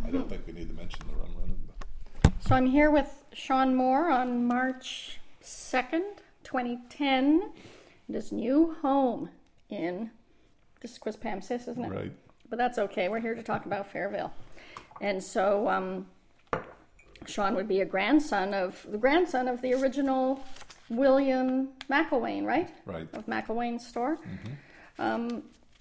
I don't think we need to mention the rum running. So I'm here with Sean Moore on March 2nd, 2010. In his new home in, this is Quispamsis, isn't it? Right. But that's okay. We're here to talk about Fairvale. And so Sean would be the grandson of the original William McElwain, right? Right. Of McElwain's store. Mm-hmm.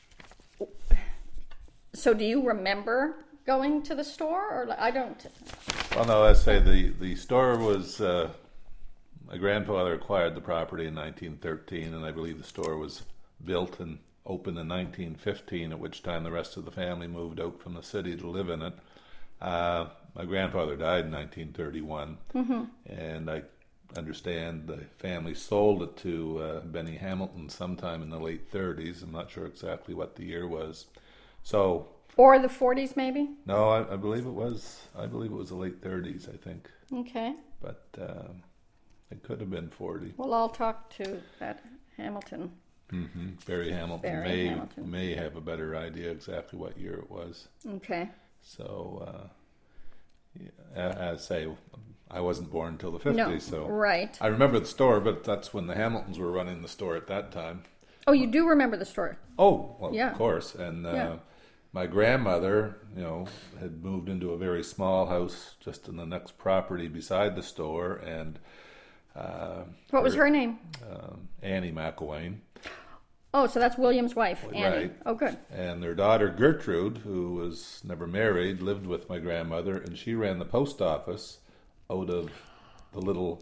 So do you remember going to the store, or I don't? Well, no, I say the store was, my grandfather acquired the property in 1913, and I believe the store was built and opened in 1915, at which time the rest of the family moved out from the city to live in it. My grandfather died in 1931, and I understand the family sold it to Benny Hamilton sometime in the late 30s. I'm not sure exactly what the year was. So, or the 40s, maybe? no, I believe it was. I believe it was the late 30s. I think, Okay. but it could have been 40. Well, I'll talk to that Hamilton. Mm-hmm. Barry Hamilton may have a better idea exactly what year it was. Okay. So, as I say, I wasn't born until the 50s, No, so right. I remember the store, but that's when the Hamiltons were running the store at that time. Oh, you do remember the story? Oh, well, Yeah. of course. And Yeah. my grandmother, had moved into a very small house just in the next property beside the store, and What was her name? Annie McElwain. Oh, so that's William's wife, Annie. Right. Oh, good. And their daughter Gertrude, who was never married, lived with my grandmother, and she ran the post office out of the little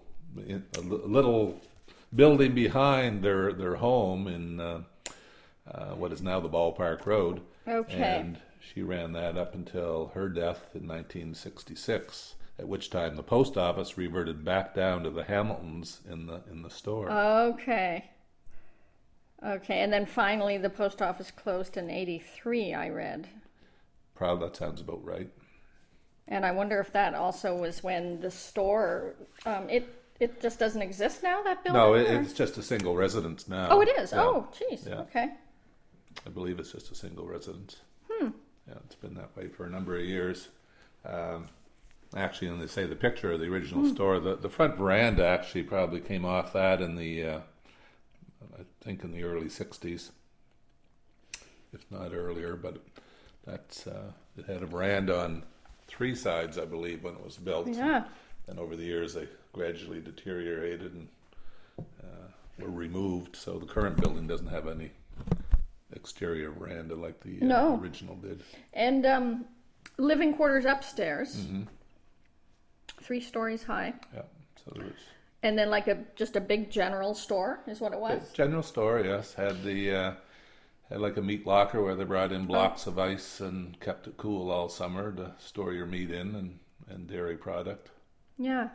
building behind their home in what is now the Ballpark Road. Okay. And she ran that up until her death in 1966, at which time the post office reverted back down to the Hamiltons in the store. Okay. Okay, and then finally the post office closed in 83, I read. That sounds about right. And I wonder if that also was when the store, it just doesn't exist now, that building? No, or? it's just a single residence now. Oh, it is? Yeah. Oh, geez. Yeah. Okay. I believe it's just a single residence. Yeah, it's been that way for a number of years. Actually, when they say the picture of the original store, the front veranda actually probably came off that in the, I think in the early 60s, if not earlier, but that's, it had a veranda on three sides, I believe, when it was built. Yeah. And over the years, they gradually deteriorated and were removed, so the current building doesn't have any exterior veranda like the No. original did. And living quarters upstairs, Mm-hmm. 3 stories high. Yeah, so there was And then like just a big general store is what it was? a general store. Yes, had like a meat locker where they brought in blocks of ice and kept it cool all summer to store your meat in and dairy product. Yeah.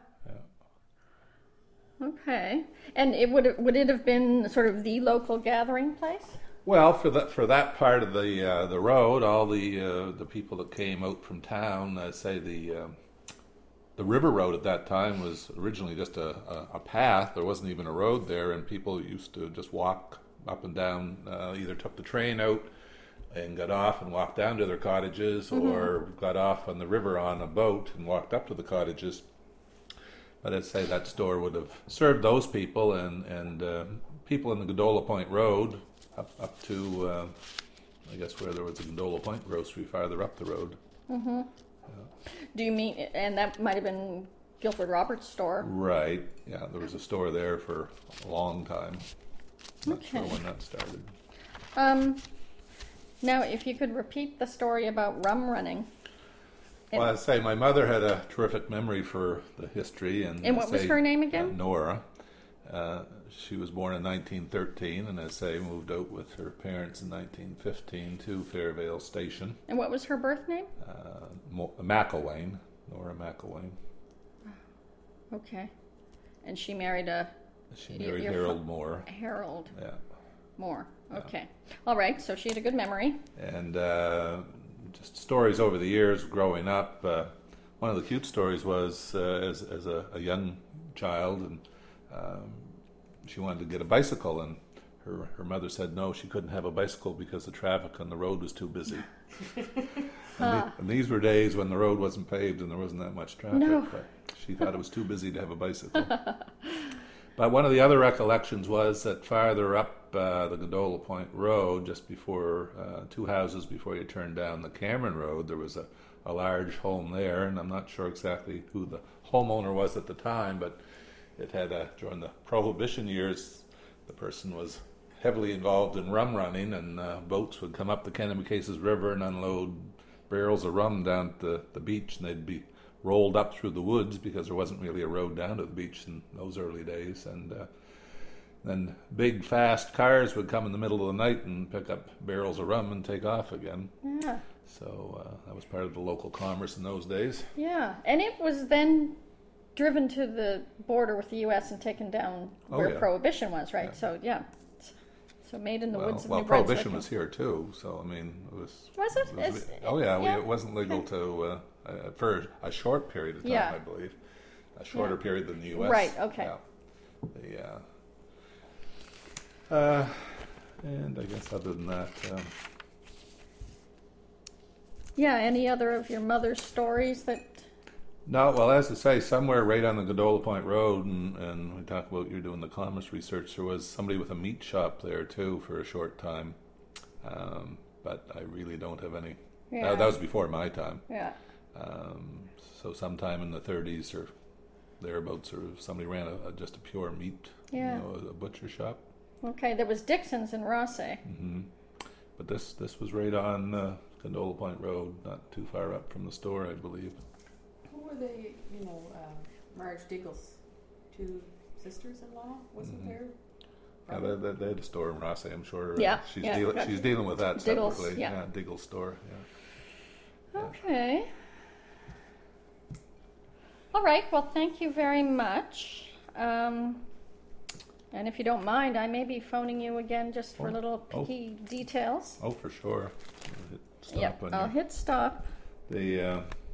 Yeah. Okay. And would it have been sort of the local gathering place? Well, for that part of the road, all the people that came out from town, say the river road at that time was originally just a path. There wasn't even a road there, and people used to just walk up and down. Either took the train out and got off and walked down to their cottages, or got off on the river on a boat and walked up to the cottages. But I'd say that store would have served those people and people in the Gondola Point Road up to, I guess, where there was a Gondola Point grocery farther up the road. Mm-hmm. Do you mean, and that might have been Guilford Roberts' store? Right. Yeah, there was a store there for a long time. Not sure Okay. when that started. Now, if you could repeat the story about rum running. Well, I'd say my mother had a terrific memory for the history. And what was her name again? Nora. She was born in 1913, and as I say, moved out with her parents in 1915 to Fairvale Station. And what was her birth name? McElwain, Nora McElwain. Okay. And she married Harold Moore. Harold Yeah. Moore. Okay. All right. So she had a good memory. And just stories over the years growing up. One of the cute stories was as a young child, and she wanted to get a bicycle, and her mother said no, she couldn't have a bicycle because the traffic on the road was too busy. And these were days when the road wasn't paved and there wasn't that much traffic. No. But she thought it was too busy to have a bicycle. But one of the other recollections was that farther up the Gondola Point Road, just before 2 houses before you turned down the Cameron Road, there was a large home there, and I'm not sure exactly who the homeowner was at the time, but it had during the Prohibition years, the person was heavily involved in rum running, and boats would come up the Kennebecasis River and unload barrels of rum down at the beach, and they'd be rolled up through the woods because there wasn't really a road down to the beach in those early days. And then big, fast cars would come in the middle of the night and pick up barrels of rum and take off again. Yeah. So that was part of the local commerce in those days. Yeah. And it was then driven to the border with the U.S. and taken down where Prohibition was, right? Yeah. So, yeah. So made in the woods of well, New Brunswick. Prohibition was here too, so I mean, it was. Was it? It wasn't legal to for a short period of time, I believe, a shorter period than the U.S. Right. Okay. And I guess other than that. Any other of your mother's stories that? No, well, as I say, somewhere right on the Gondola Point Road, and we talk about you're doing the commerce research, there was somebody with a meat shop there too for a short time, but I really don't have any. Yeah. That was before my time. Yeah. So sometime in the 30s or thereabouts, or somebody ran just a pure meat, a butcher shop. Okay, there was Dixon's in Rossay. Mm-hmm. But this was right on Gondola Point Road, not too far up from the store, I believe. Who were they, Marge Diggle's 2 sisters-in-law? Wasn't there? Yeah, they had a store in Rossay, I'm sure. Yeah. She's dealing with that Diggle's, separately. yeah. Diggle's store, Okay. All right, well, thank you very much. And if you don't mind, I may be phoning you again just for little picky details. Oh, for sure. Hit stop I'll hit stop.